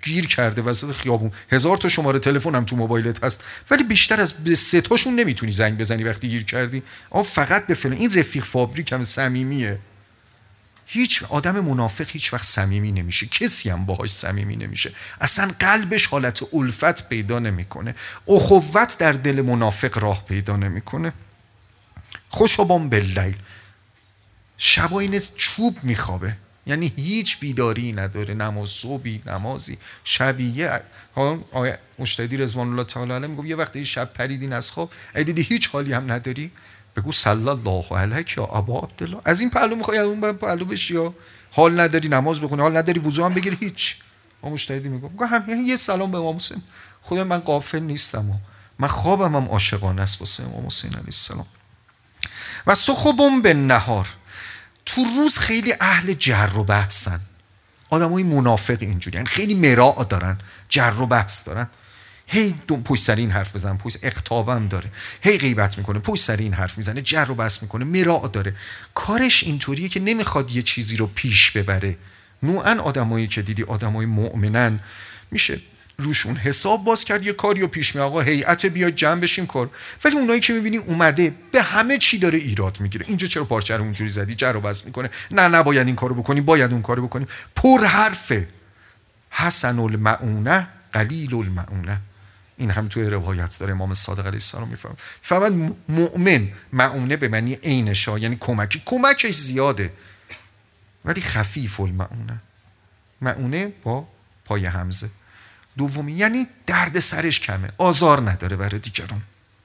S1: گیر کرده وسط خیابون، هزار تا شماره تلفن هم تو موبایلت هست، ولی بیشتر از به سه تاشون نمیتونی زنگ بزنی وقتی گیر کردی. آ فقط به فلان. این رفیق فابریک هم صمیمیه. هیچ آدم منافق هیچ وقت صمیمی نمیشه، کسی هم باهاش صمیمی نمیشه، اصلا قلبش حالت الفت پیدا نمیکنه، اخوت در دل منافق راه پیدا نمیکنه. خوشبان باللیل، شبا این چوب میخوابه، یعنی هیچ بیداری نداره، نماز صبحی نمازی شبیه. آقای مجتهدی رضوان الله تعالی علیه میگه یه وقتی شب پریدین از خواب، دیدی هیچ حالی هم نداری، بگو صلی الله علیک یا ابا عبدالله. از این پهلو میخوای از اون پهلو بشی، یا حال نداری نماز بخونی، حال نداری وضو هم بگیری، هیچ. ما مجتهدی میگه میگه همین یه سلام به امام حسین، خدا من غافل نیستم و من خوابم هم عاشقانه است واسه امام حسین علیه السلام. و سخبم به نهار، تو روز خیلی اهل جر و بحثن، آدمای منافق اینجوری، یعنی خیلی مراع دارن، جر و بحث دارن، هی دو پشت سر این حرف بزن، پشت اقتابم داره، هی غیبت میکنه، پشت سر این حرف میزنه، جر و بحث میکنه، مراع داره. کارش اینطوریه که نمیخواد یه چیزی رو پیش ببره. نوعا آدمایی که دیدی آدمای مؤمنن، میشه روشون حساب باز کرد، یه کاری رو پیش می آقا هیئت بیا جمع بشیم کار. ولی اونایی که میبینی اومده به همه چی داره ایراد میگیره، اینجا چرا پارچه رو اونجوری زدی، جر و بحث میکنه، نه نباید این کارو بکنی، باید اون کارو بکنی، پر حرفه. حسن المعونه قلیل المعونه، این هم توی روایت داره، امام صادق علیه السلام میفرماد. فقط مؤمن معونه به معنی عینش ها، یعنی کمکی، کمکش زیاده ولی خفیف المعونه، معونه با پای همزه. دومی یعنی درد سرش کمه، آزار نداره برای دیگران.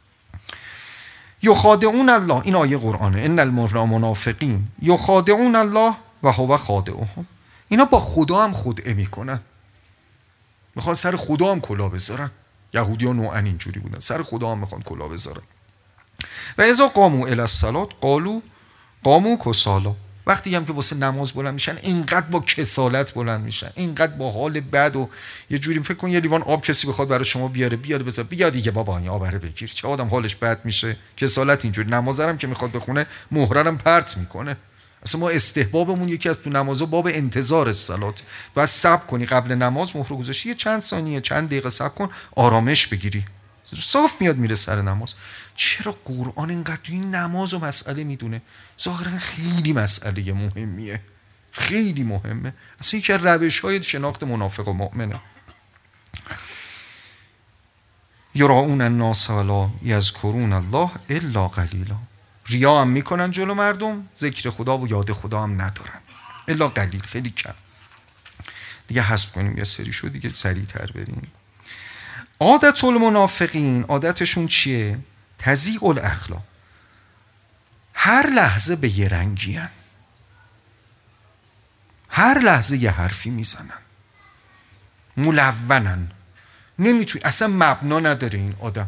S1: یخادعون الله، این آیه قرآنه، ان المنافقین یخادعون الله و هو خادعهم، اینا با خدا هم خدعه میکنن، میخوان سر خدا هم کلا بذارن. یهودی ها نوعا اینجوری بودن، سر خدا هم میخوان کلا بذارن. و اذا قاموا الی الصلاة قالوا قاموا کسالا، وقتی هم که واسه نماز بلند میشن اینقدر با کسالت بلند میشن، اینقدر با حال بد و یه جوری فکر کن یه لیوان آب کسی بخواد برای شما بیاره، بیاره بذار بیا دیگه بابا این آب رو بگیر، چه آدم حالش بد میشه. کسالت اینجوری، نمازرم که میخواد بخونه مهررم پرت میکنه. اصلا ما استحبابمون یکی از تو نمازا باب انتظار الصلاه، بعد صبر کنی قبل نماز مهر گذاشتی یه چند ثانیه چند دقیقه صبر کن آرامش بگیری، صاف میاد میره سر نماز. چرا قرآن اینقدر تو این نماز و مسئله میدونه؟ ظاهرا خیلی مسئله مهمیه، خیلی مهمه، اصلا یکی از روش‌های شناخت منافق و مؤمنه. یراؤون الناس ولا یذکرون الله الا قلیلا، ریا هم میکنن جلو مردم، ذکر خدا و یاد خدا هم ندارن، الا قلیل، خیلی کم. دیگه حسب کنیم یه سری شد دیگه سریع‌تر بریم. عادت المنافقین، عادتشون چیه؟ تضییع الاخلاق، هر لحظه به یه رنگی هن. هر لحظه یه حرفی میزنن، ملونن، نمیتونی، اصلا مبنا نداره این آدم.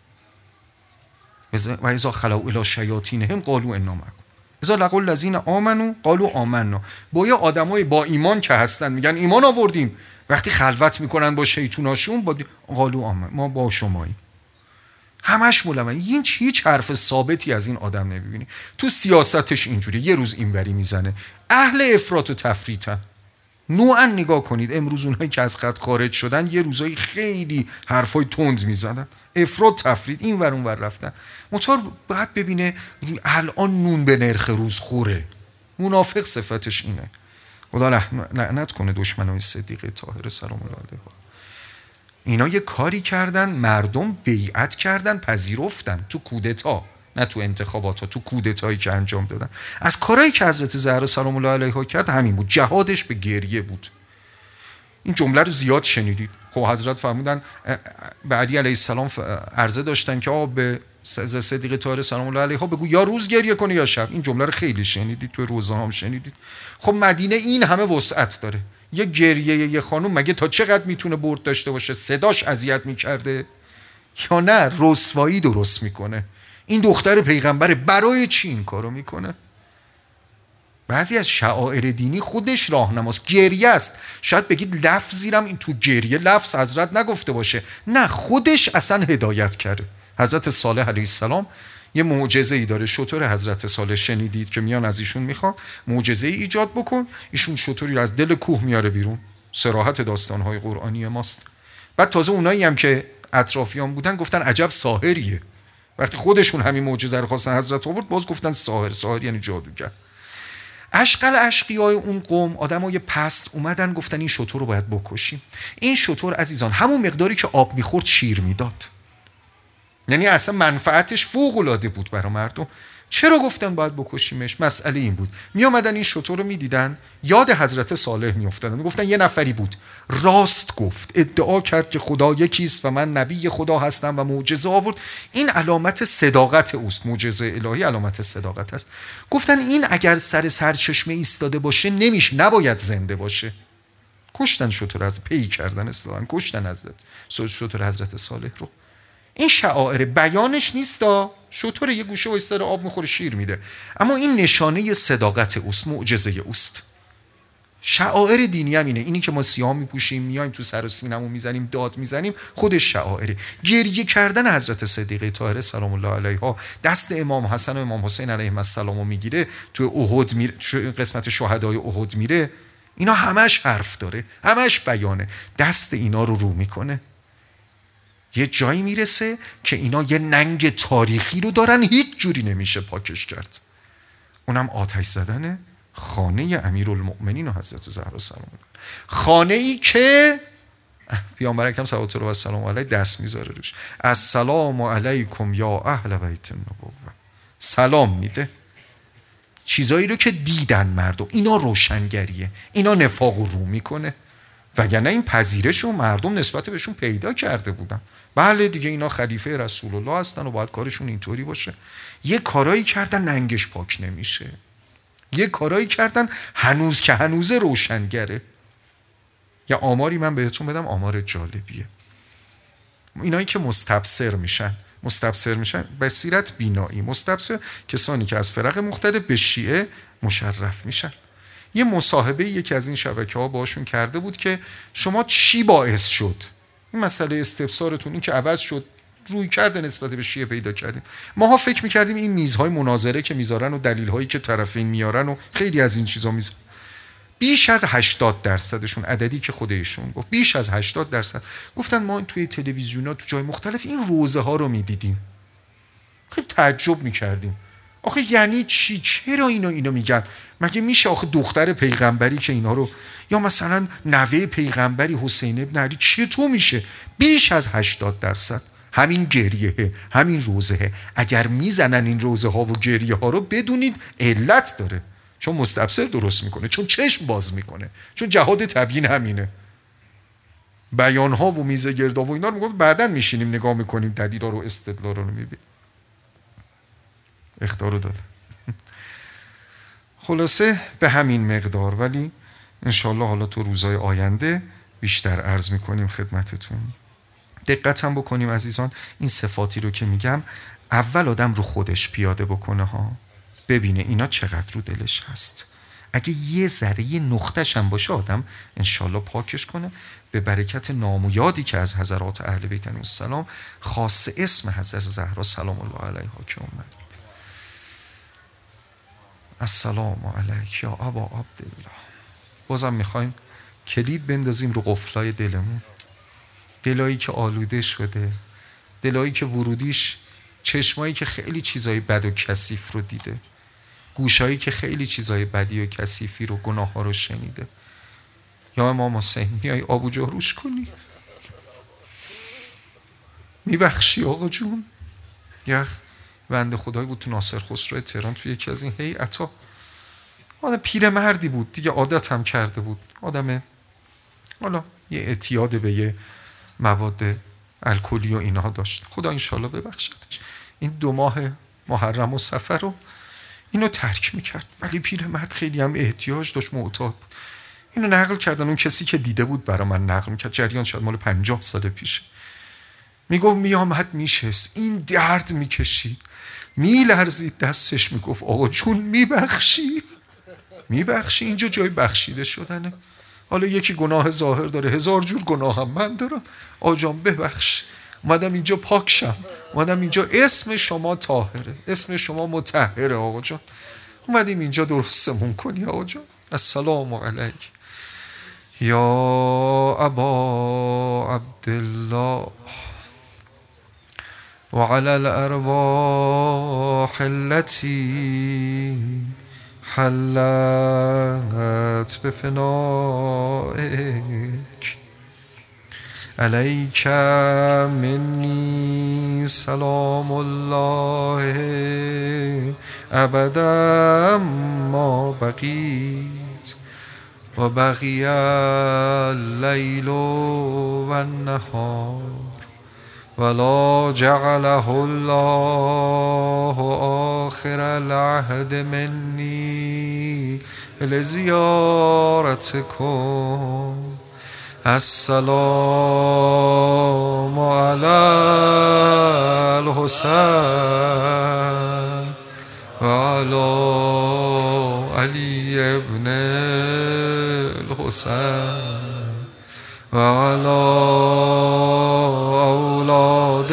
S1: و اذا خلوا الی شیاطینهم قالوا انا معکم اذا لقوا الذین آمنوا قالوا آمنا. با یه آدمای با ایمان که هستن میگن ایمان آوردیم، وقتی خلوت میکنن با شیطوناشون با قالوا آمنا، ما با شماییم. همش ملون، هیچ هیچ حرف ثابتی از این آدم نمیبینی. تو سیاستش اینجوری، یه روز اینوری میزنه، اهل افراط و تفریطن. نوعا نگاه کنید امروز اونهایی که از خط خارج شدن یه روزایی خیلی حرفای تند میزنن، افراط تفریط، این ور اون ور رفتن. مطور باید ببینه الان نون به نرخ روز خوره. منافق صفتش اینه. خدا لعنت کنه دشمنای صدیقه طاهره سلام الله علیها. اینا یه کاری کردن، مردم بیعت کردن، پذیرفتن تو کودتا، نه تو انتخابات ها، تو کودتایی که انجام دادن. از کارهایی که حضرت زهرا سلام الله علیها کرد همین بود، جهادش به گریه بود. این جمله رو زیاد شنیدید. خب حضرت فرمودن به علی علیه السلام عرضه داشتن که آقا به صدیقه طاهره سلام الله علیها بگو یا روز گریه کنه یا شب. این جمله رو خیلی شنیدید، تو روزه هم شنیدید. خب مدینه این همه وسعت داره، یه گریه یه خانوم مگه تا چقدر میتونه برد داشته باشه؟ صداش اذیت میکرده یا نه رسوایی درست میکنه؟ این دختر پیغمبر برای چی این کارو میکنه؟ بعضی از شعائر دینی خودش راهنماست، گریه است. شاید بگید لفظی رم این تو گریه لفظ حضرت نگفته باشه، نه خودش اصلا هدایت کرده. حضرت صالح علیه السلام یه معجزه ای داره، شتر حضرت صالح شنیدید که میان از ایشون میخوان معجزه ای ایجاد بکن، ایشون شتری رو از دل کوه میاره بیرون، صراحت داستانهای قرآنی ماست. بعد تازه اونایی هم که اطرافیان بودن گفتن عجب ساحریه. وقتی خودشون همین معجزه رو خواستن حضرت آورد باز گفتن ساحر. ساحر یعنی جادوگر. اشقل اشقیای اون قوم، آدمای پست، اومدن گفتن این شتر رو باید بکشیم. این شتر عزیزان همون مقداری که آب میخورد شیر میداد، یعنی اصلا منفعتش فوق العاده بود برای مردم. چرا گفتن باید بکشیمش؟ مسئله این بود می آمدن این شتر رو میدیدن یاد حضرت صالح می افتادن، می گفتن یه نفری بود راست گفت، ادعا کرد که خدا یکیست و من نبی خدا هستم و معجزه آورد. این علامت صداقت اوست، معجزه الهی علامت صداقت است. گفتن این اگر سر سرچشمه ایستاده باشه نمیشه، نباید زنده باشه. کشتن شتر، از پی کردن اصطلاحاً کشتن حضرت شتر حضرت صالح رو. این شعائر بیانش نیستا، شتر یه گوشه وایساده آب میخوره شیر میده، اما این نشانه صداقت اوست، معجزه اوست. شعائر دینی هم اینه، اینی که ما سیاه میپوشیم میایم تو سر و سینمون میزنیم داد میزنیم، خودش شعائره. گریه کردن حضرت صدیقه طاهره سلام الله علیها، دست امام حسن و امام حسین علیهم السلام رو میگیره تو احد میره، قسمت شهدای احد میره، اینا همش حرف داره، همش بیانه. دست اینا رو رو میکنه، یه جایی میرسه که اینا یه ننگ تاریخی رو دارن هیچ جوری نمیشه پاکش کرد. اونم آتش زدن خانه امیرالمؤمنین و حضرت زهرا سلام الله، خانه ای که پیامبر اکرم صلوات الله و سلام علیه دست میذاره روش، السلام علیکم یا اهل بیت النبوه، سلام میده. چیزایی رو که دیدن مردم، اینا روشنگریه، اینا نفاق رو میکنه، وگرنه این پذیرش رو مردم نسبت بهشون پیدا کرده بودن. بله دیگه اینا خلیفه رسول الله هستن و باید کارشون اینطوری باشه. یه کارایی کردن ننگش پاک نمیشه، یه کارایی کردن هنوز که هنوز روشنگره. یا آماری من بهتون بدم، آمار جالبیه. اینایی که مستبصر میشن، مستبصر میشن بصیرت بینایی، مستبصر کسانی که از فرق مختلف به شیعه مشرف میشن. یه مصاحبه یکی از این شبکه ها باشون کرده بود که شما چی باعث شد این مسئله استبصارتون این که عوض شد روی کرده نسبت به شیعه پیدا کردیم؟ ماها فکر میکردیم این میزهای مناظره که میذارن و دلیل هایی که طرفین میارن و خیلی از این چیزا میذارن، بیش از هشتاد درصدشون، عددی که خودشون گفت بیش از هشتاد درصد گفتن ما توی تلویزیونا تو جای مختلف این روزه ها رو میدیدیم، خیلی تعجب میکردیم آخه یعنی چی؟ چرا اینا اینا میگن؟ مگه میشه آخه دختر پیغمبری که اینا رو، یا مثلا نوه پیغمبری حسین ابن علی، چطور میشه؟ بیش از هشتاد درصد همین گریه، همین روزه. اگر میزنن این روزه ها و گریه ها رو بدونید علت داره، چون مستبصر درست میکنه، چون چشم باز میکنه، چون جهاد تبیین همینه. بیان ها و میزه گردا و اینا رو میگم بعدن میشینیم نگاه میکنیم دلیلا رو استدلال رو میبینیم. اخطار رو داده. خلاصه به همین مقدار، ولی انشالله حالا تو روزهای آینده بیشتر عرض میکنیم خدمتتون. دقت هم بکنیم عزیزان، این صفاتی رو که میگم اول آدم رو خودش پیاده بکنه ها، ببینه اینا چقدر رو دلش هست. اگه یه ذره یه نقطه‌ش هم باشه آدم انشالله پاکش کنه، به برکت نام و یادی که از حضرات اهل بیت علیهم السلام خاص اسم حضرت زهرا سلام الله علیها که اومد. السلام علیک یا ابا عبدالله. بازم میخوایم کلید بندازیم رو قفلای دلمون، دلایی که آلوده شده، دلایی که ورودیش چشمایی که خیلی چیزای بد و کثیف رو دیده، گوشایی که خیلی چیزای بدی و کثیفی رو، گناه ها رو شنیده. یا امام حسین میای آبو جاروش کنی؟ میبخشی آقا جون؟ یه بنده خدایی بود تو ناصر خسرو تهران، تو یکی از این هیئت‌ها، آدم پیرمردی بود دیگه، عادت هم کرده بود، آدم حالا یه اعتیاد به یه مواد الکلی و اینها داشت، خدا انشالله ببخشدش. این دو ماه محرم و صفر رو اینو ترک میکرد، ولی پیرمرد خیلی هم احتیاج داشت، معتاد بود. اینو نقل کردن، اون کسی که دیده بود برا من نقل میکرد، جریان شاید مال پنجاه سال پیشه. میگفت میامد میشست، این درد میکشید، میلرزید دستش، میگفت آقا جون میبخشی؟ میبخشی؟ اینجا جای بخشیده شدنه. حالا یکی گناه ظاهر داره، هزار جور گناه هم من دارم، آقا جان ببخش، اومدم اینجا پاک شم، اومدم اینجا، اسم شما طاهره، اسم شما مطهره آقا جان، اومدیم اینجا درستمون کنی آقا جان. السلام علیک یا ابا عبدالله وعلى الأرواح التي حلت بفنائك عليك مني سلام الله أبدا ما بقيت وبقي الليل والنهار ولا جعله الله آخر العهد مني لزيارتكم السلام على الحسين وعلى علي ابن الحسين وعلى أولاد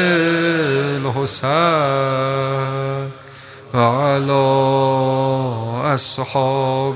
S1: الحسين وعلى أصحاب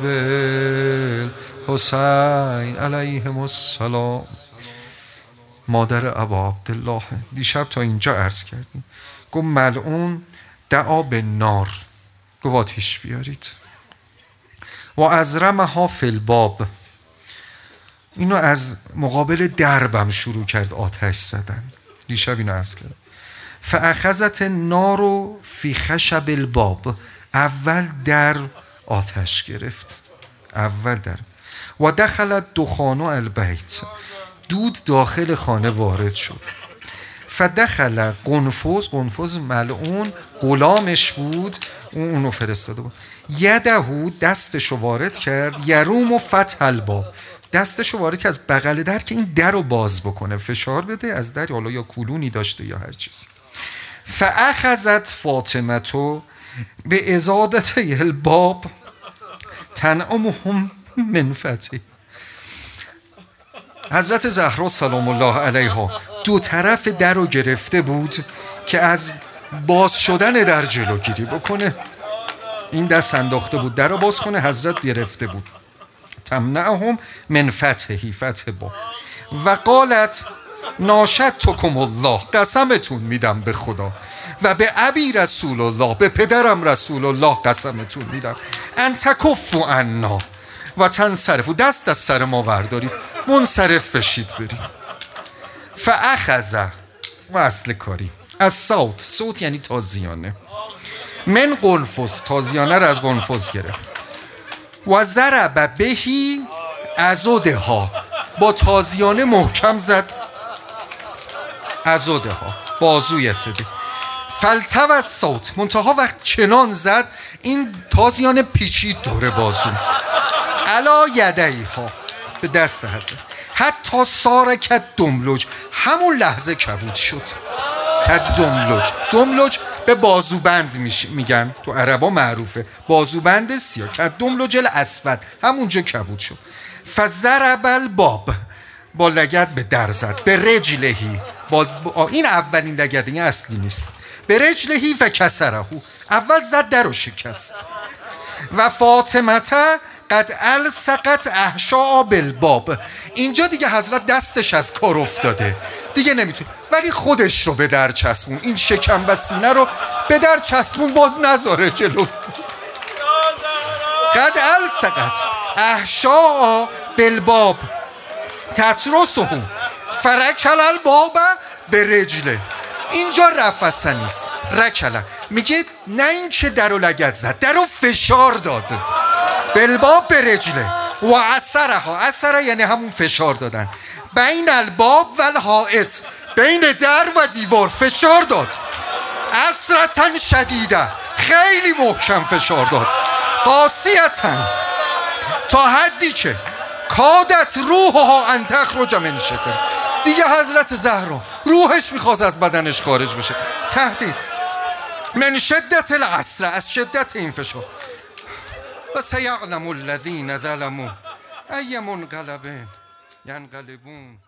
S1: الحسين علیهم السلام. مادر ابا عبدالله دیشب تا اینجا عرض کردیم. گفت ملعون دعا به نار، گفت آتیش بیارید. و ازرمها فی الباب، اینو از مقابل دربم شروع کرد آتش زدن. دیشب اینو عرض کردم. فاخذت النار فی خشب الباب، اول در آتش گرفت، اول در. و دخلت دخان البیت، دود داخل خانه وارد شد. فدخل قنفذ، قنفذ ملعون غلامش بود، اون اونو فرستاده بود. یدهو، دستشو وارد کرد، یروم و فتح الباب، دستشو وارد کرد از بغل در که این در رو باز بکنه، فشار بده از در، حالا یا کلونی داشته یا هر چیزی. فاخذت فاطمه به ازادت الباب تنعمهم من فتحه. حضرت زهرا سلام الله علیها دو طرف در رو گرفته بود که از باز شدن در جلوگیری بکنه. این دست انداخته بود در رو باز کنه، حضرت گرفته بود. تمنعهم من فتحه، فتح با. و قالت ناشدتکم الله، قسمتون میدم به خدا، و به ابی رسول الله، به پدرم رسول الله قسمتون میدم، ان تکفوا عنا و تنصرفوا، دست از سر ما وردارید، منصرف بشید برید. فاخذ، و اصل کاری از صوت، صوت یعنی تازیانه، من قنفذ، تازیانه را از قنفذ گرفت. و ضرب بهی عضدها، با تازیانه محکم زد عضدها، بازوی سده. فلتو از صوت، منتها وقت چنان زد این تازیانه پیچید دور بازو. علا یدیها، به دست حضرت. حتی سار کد دملج، همون لحظه کبود شد. کد دملج، دملج به بازوبند میگن، تو عربا معروفه، بازوبند سیاه. کد دملج الاسود، همونجا کبود شد. فضرب الباب، با لگد به در زد. به رجلهی، با این اولین لگد، این اصلی نیست. به رجلهی و کسرهو، اول زد در رو شکست. و فاطمته قد السقت احشاء بالباب، اینجا دیگه حضرت دستش از کار افتاده دیگه نمیتونه، ولی خودش رو به در چسبون، این شکم و سینه رو به در چسبون، باز نذاره جلو. قد السقت احشاء بالباب تترسه فرکل الباب به رجله، اینجا رفسه نیست، رکله، میگه نه این که در و لگد زد، در و فشار داد. بالباب به رجله. و اثرها، اثر یعنی همون فشار دادن. بین الباب و الحائط، بین در و دیوار فشار داد. اثرتن شدیده، خیلی محکم فشار داد. قاسیتن، تا حدی که کادت روحها ان تخرج من شده، دیگه حضرت زهرا روحش میخواست از بدنش خارج بشه. تهدید من شدت العسر، از شدت این فشار. و سیعلم الذین ظلموا ای منقلب ینقلبون.